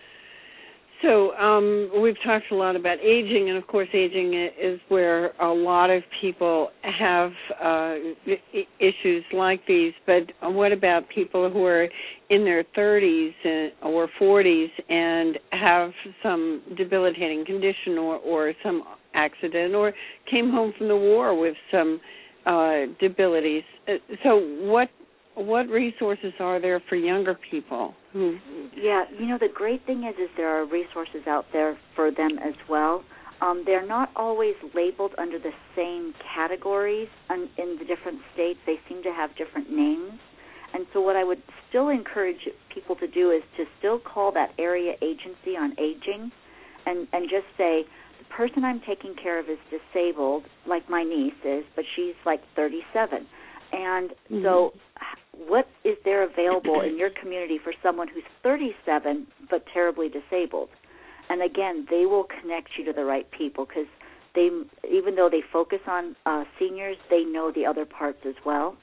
So um, we've talked a lot about aging, and, of course, aging is where a lot of people have uh, issues like these. But what about people who are in their thirties or forties and have some debilitating condition or, or some accident or came home from the war with some uh, debilities? So what What resources are there for younger people? Who... Yeah, you know, the great thing is, is there are resources out there for them as well. Um, they're not always labeled under the same categories in, in the different states. They seem to have different names. And so what I would still encourage people to do is to still call that area agency on aging and, and just say, the person I'm taking care of is disabled, like my niece is, but she's like thirty-seven. And mm-hmm. so what is there available in your community for someone who's thirty-seven but terribly disabled? And again, they will connect you to the right people, because they, even though they focus on uh, seniors, they know the other parts as well.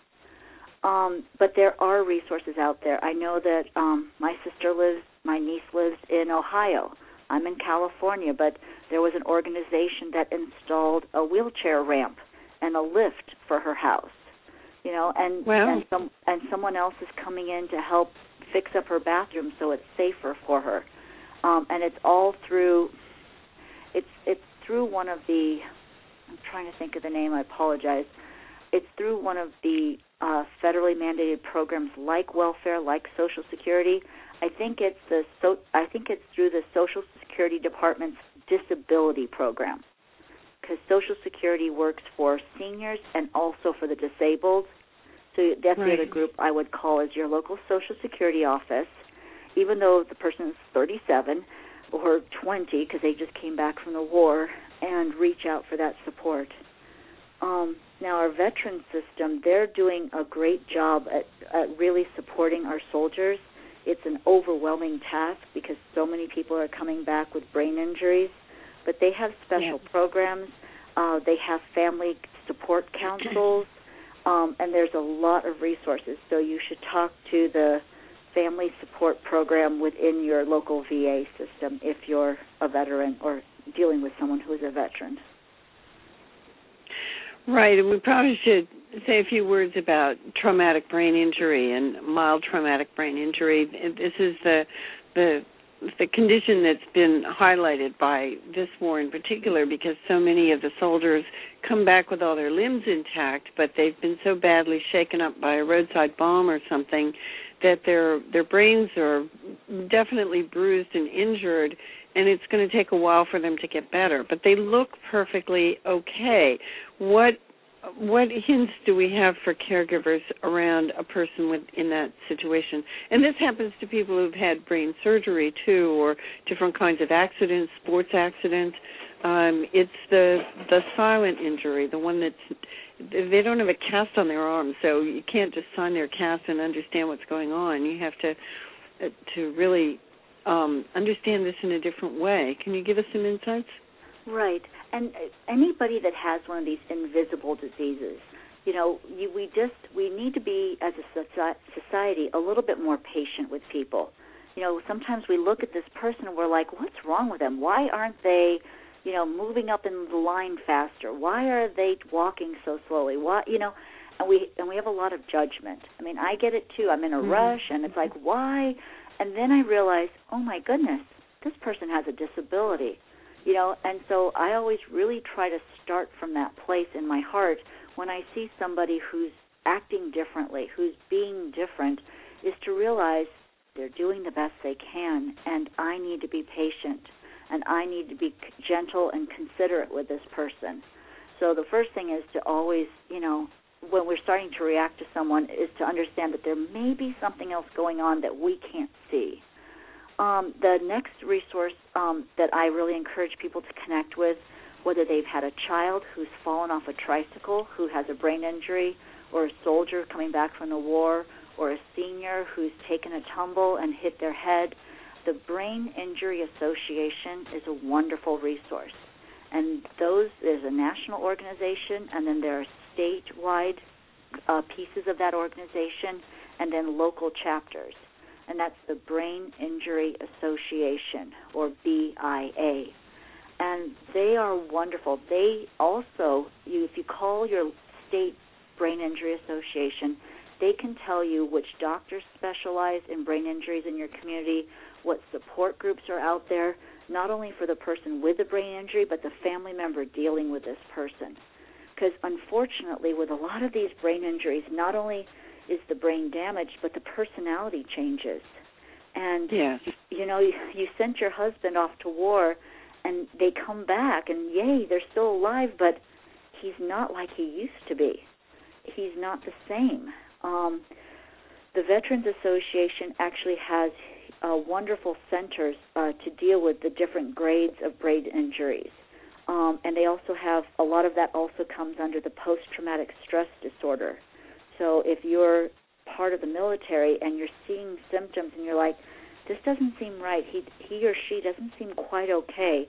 Um, but there are resources out there. I know that um, my sister lives, my niece lives in Ohio. I'm in California, but there was an organization that installed a wheelchair ramp and a lift for her house. You know, and wow. and some and someone else is coming in to help fix up her bathroom so it's safer for her, um, and it's all through. It's it's through one of the. I'm trying to think of the name. I apologize. It's through one of the uh, federally mandated programs like welfare, like Social Security. I think it's the so. I think it's through the Social Security Department's disability program, because Social Security works for seniors and also for the disabled. So that's right. The other group I would call is your local Social Security office, even though the person is thirty-seven or twenty because they just came back from the war, and reach out for that support. Um, now, our veteran system, they're doing a great job at, at really supporting our soldiers. It's an overwhelming task because so many people are coming back with brain injuries. But they have special yeah. programs. Uh, they have family support councils, um, and there's a lot of resources. So you should talk to the family support program within your local V A system if you're a veteran or dealing with someone who is a veteran. Right, and we probably should say a few words about traumatic brain injury and mild traumatic brain injury. This is the the the condition that's been highlighted by this war in particular, because so many of the soldiers come back with all their limbs intact, but they've been so badly shaken up by a roadside bomb or something that their their brains are definitely bruised and injured, and it's going to take a while for them to get better. But they look perfectly okay. What what hints do we have for caregivers around a person with, in that situation? And this happens to people who've had brain surgery, too, or different kinds of accidents, sports accidents. Um, it's the the silent injury, the one that's, they don't have a cast on their arm, so you can't just sign their cast and understand what's going on. You have to uh, to really um, understand this in a different way. Can you give us some insights? Right. And anybody that has one of these invisible diseases, you know, you, we just, we need to be, as a society, a little bit more patient with people. You know, sometimes we look at this person and we're like, what's wrong with them? Why aren't they, you know, moving up in the line faster? Why are they walking so slowly? Why, you know, and we and we have a lot of judgment. I mean, I get it too. I'm in a mm-hmm. rush, and it's like, why? And then I realize, oh my goodness, this person has a disability. You know, and so I always really try to start from that place in my heart when I see somebody who's acting differently, who's being different, is to realize they're doing the best they can, and I need to be patient, and I need to be gentle and considerate with this person. So the first thing is to always, you know, when we're starting to react to someone, is to understand that there may be something else going on that we can't see. Um, the next resource um, that I really encourage people to connect with, whether they've had a child who's fallen off a tricycle, who has a brain injury, or a soldier coming back from the war, or a senior who's taken a tumble and hit their head, the Brain Injury Association is a wonderful resource. And those, there's a national organization, and then there are statewide uh, pieces of that organization, and then local chapters. And that's the Brain Injury Association, or B I A. And they are wonderful. They also, you, if you call your state Brain Injury Association, they can tell you which doctors specialize in brain injuries in your community, what support groups are out there, not only for the person with the brain injury, but the family member dealing with this person. Because unfortunately, with a lot of these brain injuries, not only is the brain damaged, but the personality changes. And, yes. you know, you, you sent your husband off to war, and they come back, and yay, they're still alive, but he's not like he used to be. He's not the same. Um, the Veterans Association actually has uh, wonderful centers uh, to deal with the different grades of brain injuries. Um, and they also have, a lot of that also comes under the post-traumatic stress disorder. So if you're part of the military and you're seeing symptoms and you're like, this doesn't seem right, he he or she doesn't seem quite okay,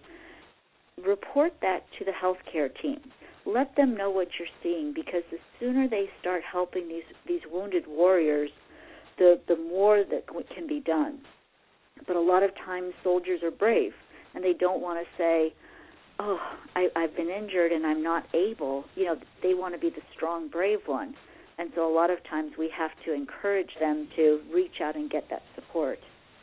report that to the healthcare team. Let them know what you're seeing, because the sooner they start helping these, these wounded warriors, the, the more that can be done. But a lot of times soldiers are brave, and they don't want to say, oh, I, I've been injured and I'm not able. You know, they want to be the strong, brave one. And so a lot of times we have to encourage them to reach out and get that support.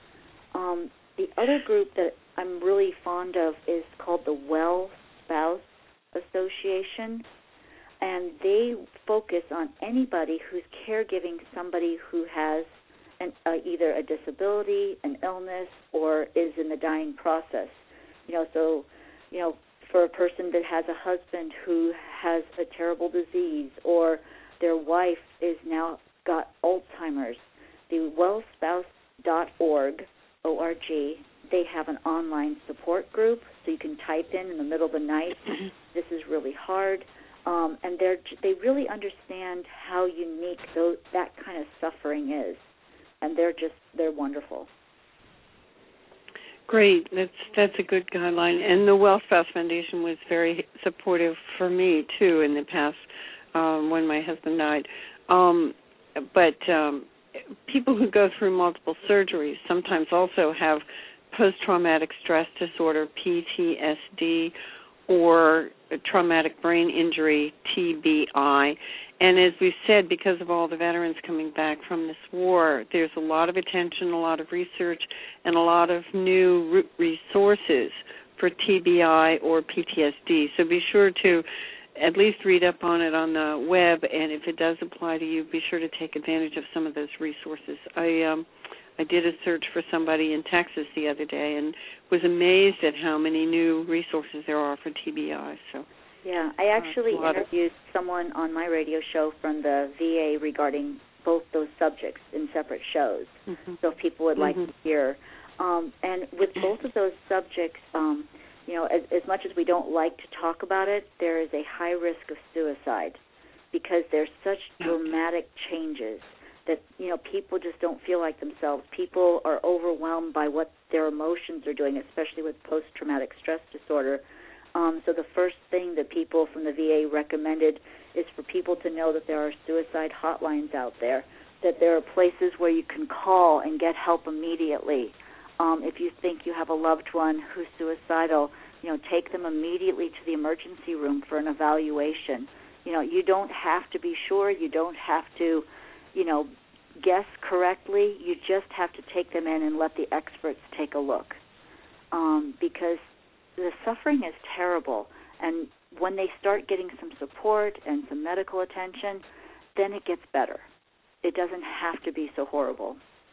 Um, the other group that I'm really fond of is called the Well Spouse Association, and they focus on anybody who's caregiving somebody who has an, uh, either a disability, an illness, or is in the dying process. You know, so, you know, for a person that has a husband who has a terrible disease, or their wife is now got Alzheimer's, the well spouse dot org, O R G, they have an online support group, so you can type in in the middle of the night, this is really hard, um, and they're, they really understand how unique those, that kind of suffering is, and they're just, they're wonderful. Great. That's that's a good guideline. And the Well Spouse Foundation was very supportive for me, too, in the past um, when my husband died. Um, but um, people who go through multiple surgeries sometimes also have post-traumatic stress disorder, P T S D, or traumatic brain injury, T B I. And as we said, because of all the veterans coming back from this war, there's a lot of attention, a lot of research, and a lot of new resources for T B I or P T S D. So be sure to at least read up on it on the web, and if it does apply to you, be sure to take advantage of some of those resources. I um, I did a search for somebody in Texas the other day and was amazed at how many new resources there are for T B I. So Yeah, I actually uh, interviewed of... someone on my radio show from the V A regarding both those subjects in separate shows, mm-hmm. so if people would like mm-hmm. to hear. Um, and with both of those subjects, um, you know, as, as much as we don't like to talk about it, there is a high risk of suicide because there's such dramatic changes that, you know, people just don't feel like themselves. People are overwhelmed by what their emotions are doing, especially with post-traumatic stress disorder. Um, so the first thing that people from the V A recommended is for people to know that there are suicide hotlines out there, that there are places where you can call and get help immediately. Um, if you think you have a loved one who's suicidal, you know, take them immediately to the emergency room for an evaluation. You know, you don't have to be sure. You don't have to, you know, guess correctly. You just have to take them in and let the experts take a look, um, because the suffering is terrible. And when they start getting some support and some medical attention, then it gets better. It doesn't have to be so horrible.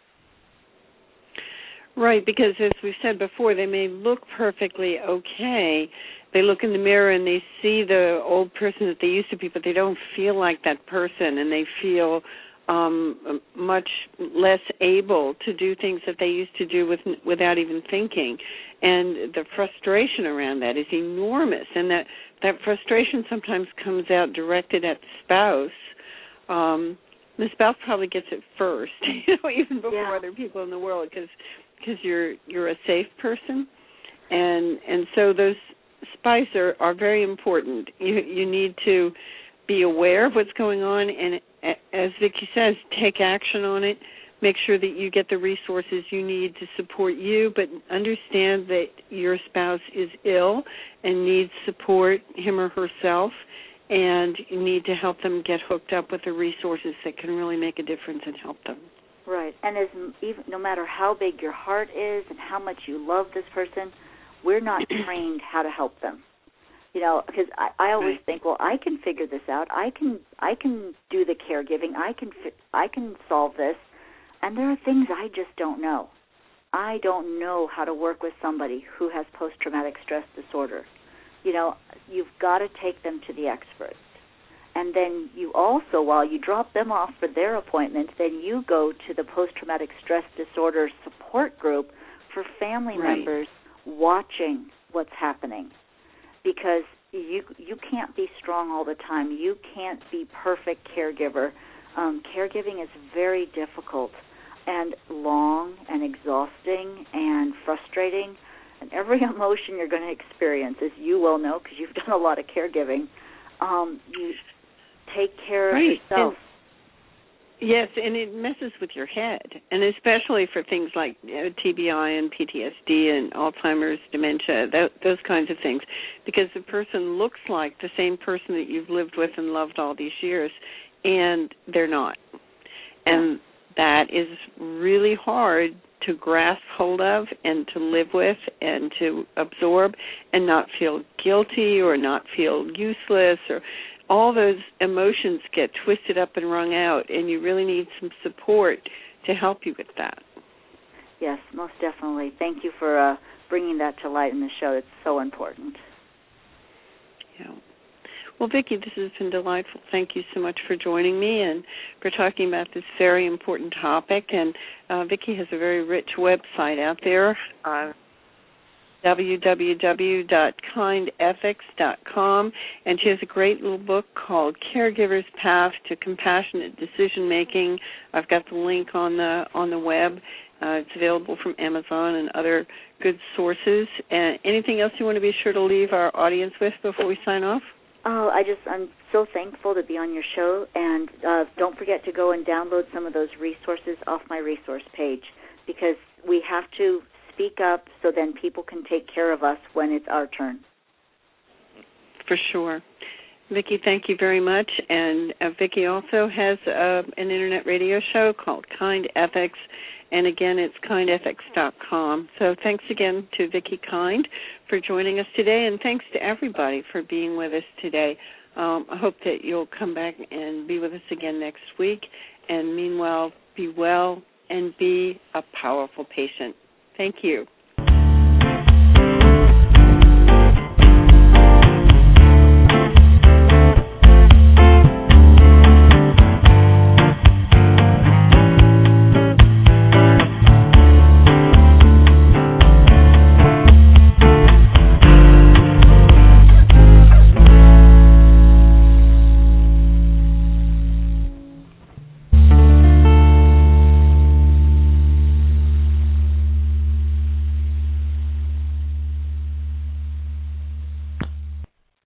Right, because as we've said before, they may look perfectly okay. They look in the mirror and they see the old person that they used to be, but they don't feel like that person, and they feel um, much less able to do things that they used to do with, without even thinking. And the frustration around that is enormous, and that, that frustration sometimes comes out directed at the spouse. Um, the spouse probably gets it first, you know, even before yeah. other people in the world, because because you're you're a safe person, and and so those spies are, are very important. You you need to be aware of what's going on, and as Vicki says, take action on it. Make sure that you get the resources you need to support you, but understand that your spouse is ill and needs support, him or herself, and you need to help them get hooked up with the resources that can really make a difference and help them. Right, and as even, no matter how big your heart is and how much you love this person, we're not trained how to help them. You know, because I, I always right. think, well, I can figure this out. I can, I can do the caregiving. I can, I can solve this. And there are things I just don't know. I don't know how to work with somebody who has post-traumatic stress disorder. You know, you've got to take them to the experts. And then you also, while you drop them off for their appointment, then you go to the post-traumatic stress disorder support group for family right. members watching what's happening. Because you you can't be strong all the time. You can't be perfect caregiver. Um, caregiving is very difficult and long and exhausting and frustrating. And every emotion you're going to experience, as you well know because you've done a lot of caregiving, um, you take care right. of yourself. And, yes, and it messes with your head, and especially for things like you know, T B I and P T S D and Alzheimer's, dementia, that, those kinds of things, because the person looks like the same person that you've lived with and loved all these years, and they're not. And that is really hard to grasp hold of and to live with and to absorb and not feel guilty or not feel useless, or all those emotions get twisted up and wrung out, and you really need some support to help you with that. Yes, most definitely. Thank you for uh, bringing that to light in the show. It's so important. Yeah. Well, Vicki, this has been delightful. Thank you so much for joining me and for talking about this very important topic. And uh, Vicki has a very rich website out there, uh, w w w dot kind ethics dot com, and she has a great little book called Caregiver's Path to Compassionate Decision Making. I've got the link on the on the web. Uh, it's available from Amazon and other good sources. And anything else you want to be sure to leave our audience with before we sign off? Oh, I just, I'm so thankful to be on your show, and uh, don't forget to go and download some of those resources off my resource page, because we have to speak up so then people can take care of us when it's our turn. For sure. Vicki, thank you very much. And uh, Vicki also has uh, an internet radio show called Kind Ethics, and again, it's kind ethics dot com. So thanks again to Vicki Kind for joining us today, and thanks to everybody for being with us today. Um, I hope that you'll come back and be with us again next week. And meanwhile, be well and be a powerful patient. Thank you.